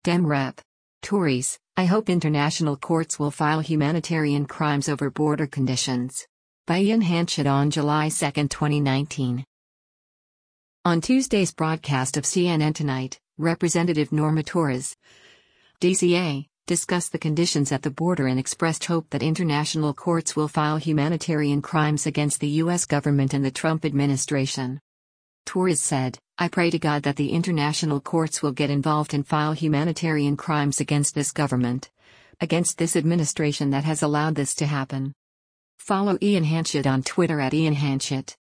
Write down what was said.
Dem Rep. Tories, I hope international courts will file humanitarian crimes over border conditions. By Ian Hanchett on July 2, 2019. On Tuesday's broadcast of CNN Tonight, Representative Norma Torres, DCA, discussed the conditions at the border and expressed hope that international courts will file humanitarian crimes against the U.S. government and the Trump administration. Torres said, I pray to God that the international courts will get involved and file humanitarian crimes against this government, against this administration that has allowed this to happen. Follow Ian Hanchett on Twitter at Ian Hanchett.